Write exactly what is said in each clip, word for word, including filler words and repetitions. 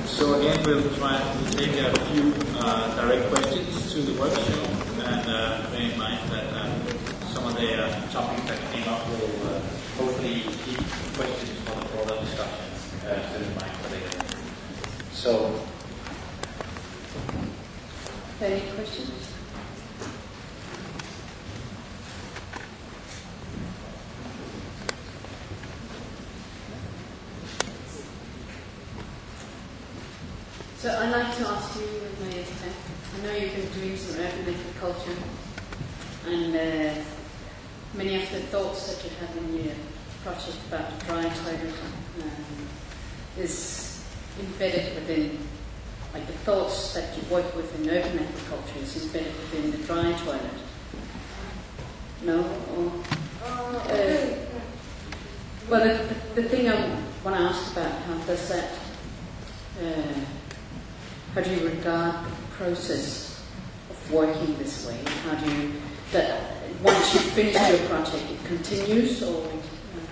So again, we'll try to take a few uh, direct questions to the workshop, and uh, bear in mind that uh, some of the uh, topics that came up will uh, hopefully keep questions for the broader discussion uh, still in mind for later. So, any questions? So I'd like to ask you, I know you've been doing some urban agriculture, and uh, many of the thoughts that you have in your project about the dry toilet um, is embedded within, like the thoughts that you work with in urban agriculture is embedded within the dry toilet. No? Or, uh, uh, well, the, the, the thing I want to ask about, how does that uh, how do you regard the process of working this way? How do you, that once you finish your project, it continues, or? It,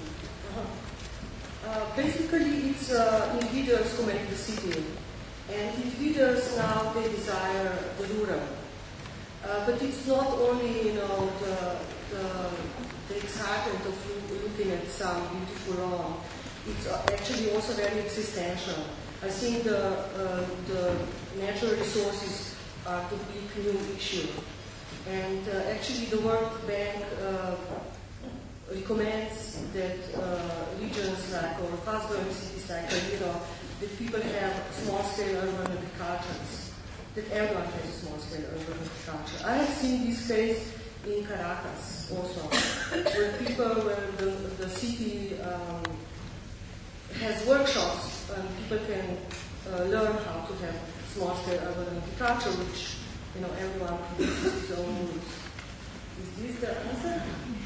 uh, uh, basically, it's uh, individuals who make the city, and individuals now they desire the rural. Uh, but it's not only, you know, the the, the excitement of looking at some beautiful lawn. It's actually also very existential. I think the, uh, the natural resources are the big new issue. And uh, actually the World Bank uh, recommends that uh, regions like, or fast-growing cities like Cairo, that people have small-scale urban agricultures, that everyone has a small-scale urban agriculture. I have seen this case in Caracas also, where people, where the, the city um, has workshops and people can uh, learn how to have small-scale urban agriculture, which, you know, everyone produces his own rules. Is this the answer?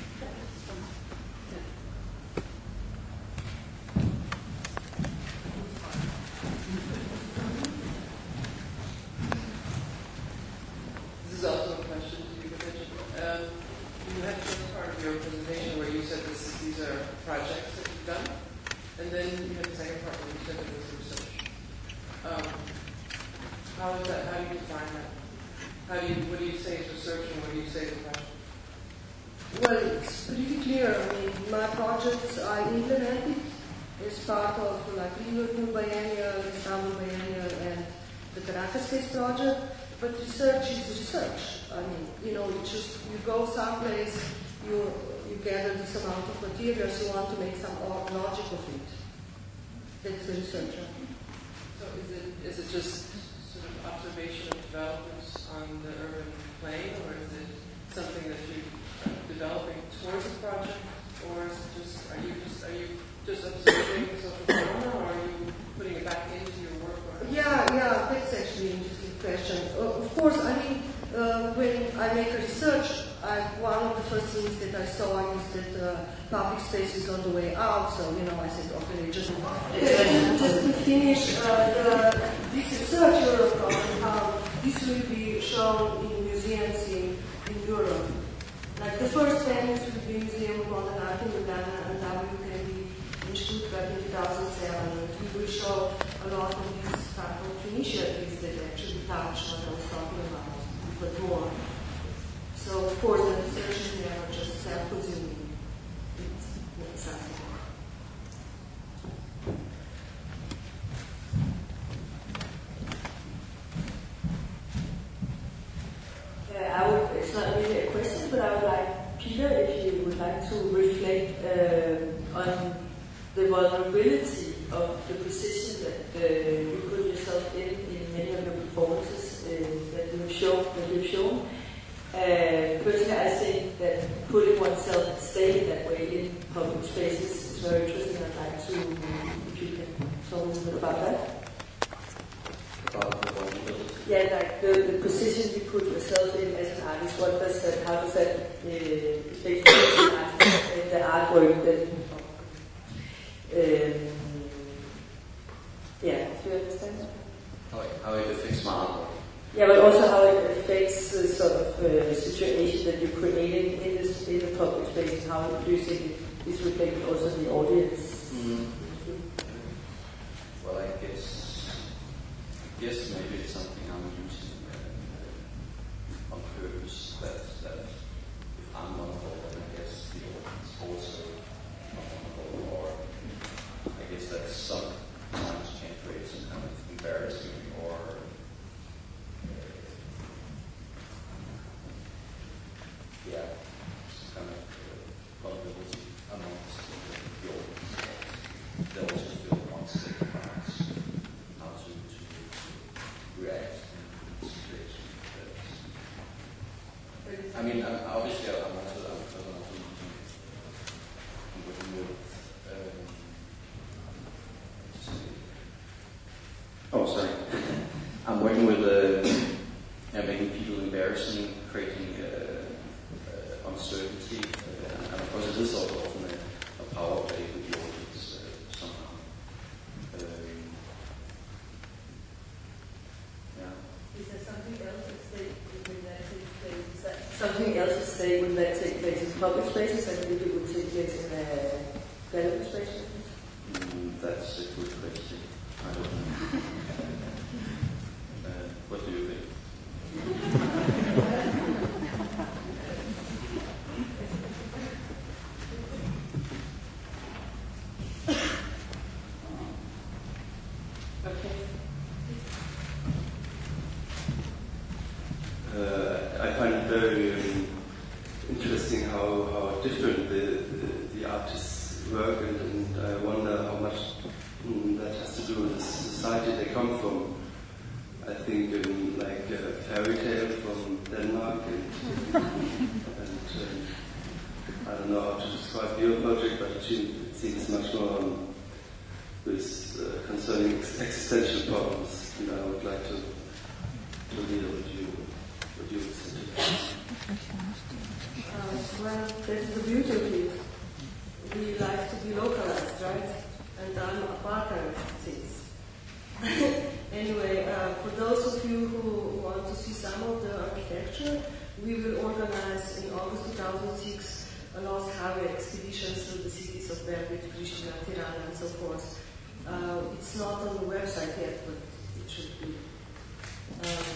This is also a question to you, um, you had the first part of your presentation where you said this is, these are projects that you've done. And then you had the second part where you said it was research. Um, how is that? How do you define that? How do you? What do you say is research, and what do you say is project? Well, it's pretty clear. I mean, my projects I implemented as part of like Liverpool Biennial, Istanbul Biennial, and the Caracas Case project. But research is research. I mean, you know, you just you go someplace, you. You gather this amount of materials, you want to make some logic of it. That's the researcher. So is it is it just sort of observation of developments on the urban plane, or is it something that you're developing towards a project, or is it just are you just are you just observing social phenomena, or are you putting it back into your work? Or yeah, yeah, that's actually an interesting question. Uh, of course, I mean, uh, when I make a research. I, one of the first things that I saw is that uh, public space is on the way out, so, you know, I said, okay, just, just to finish uh, the, this research Europe on how this will be shown in museums in, in Europe. Like the first venues will be Museum of Modern Art in Lugano and W K B in Stuttgart in two thousand seven. And we will show a lot of these type of initiatives that actually touch what I was talking about, but more. So, of course, the research is never just self-consuming. It's something more. Uh, I would, it's not really a question, but I would like, Peter, if you would like to reflect uh, on the vulnerability of the position that uh, you put yourself in in many of your performances uh, that you've shown. That you've shown. Uh, personally, I think that putting oneself and staying that way in public spaces is very interesting. I'd like to, if you can talk a little bit about that. About the vulnerability? Yeah, like the, the position you put yourself in as an artist, what does that, how does that uh, affect you as an artist in the artwork that um, yeah, do you understand? How it, how it affects my artwork? Yeah, but also how it affects the sort of uh, situation that you're creating in this in the public space, and how do you think it is reflected also in the audience? Mm-hmm. Well, I guess guess maybe it's something I'm using uh, on purpose. That that if I'm vulnerable, then I guess the audience also are vulnerable, or I guess that sometimes can create some kind of embarrassment or uh, yeah, some kind of uh, vulnerability amongst the, the audience. They also feel unsafe about how to, to react in situations. I mean, I'm, obviously, I'm also, I'm also, I'm working with, um, oh, sorry. I'm working with uh, uh, making people embarrassing, creating uh, uh, uncertainty, uh, and of course, it is also often a, a power play with the audience uh, somehow. Um, yeah. Is there something else at stake when that takes place? Is that something else at stake when that takes place in public spaces? I believe it would take place in a gallery space. Mm, that's a good question. I don't know. uh, what do you think? Uh, I find it very um, interesting how, how different the, the, the artists work, and, and I wonder how much mm, that has to do with the society they come from. I think um, like a fairy tale from Denmark, and, and um, I don't know how to describe your project, but it seems, it seems much more um, with uh, concerning ex- existential problems, and I would like to, to hear what you what you would say to that. Uh, well, that's the beauty of it. We like to be localized, right? And I'm a partner of things. Anyway, uh, for those of you who want to see some of the architecture, we will organize in August two thousand six a Lost Highway expedition through the cities of Belgrade, Pristina, Tirana, and so forth. Uh, it's not on the website yet, but it should be. Um,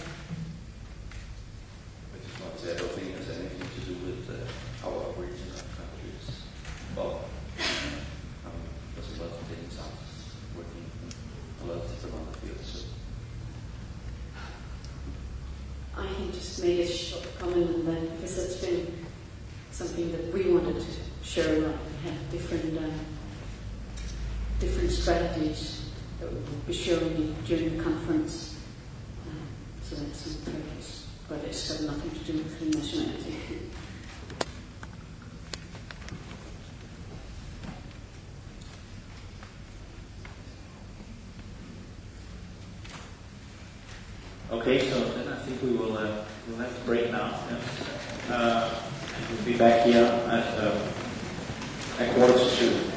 I just want to say I don't think it has anything to do with uh, our original countries. Well, um, there's a lot of things artists working in a lot of different other fields. So. I can just make a short comment on that because that's been something that we wanted to share. Like we had different uh, different strategies that we will be showing during the conference. Uh, so that's on purpose, but it's got nothing to do with the nationality. Okay, so then I think we will uh, we'll have to break now. Yeah. Uh, we'll be back here at, uh, at quarter to two.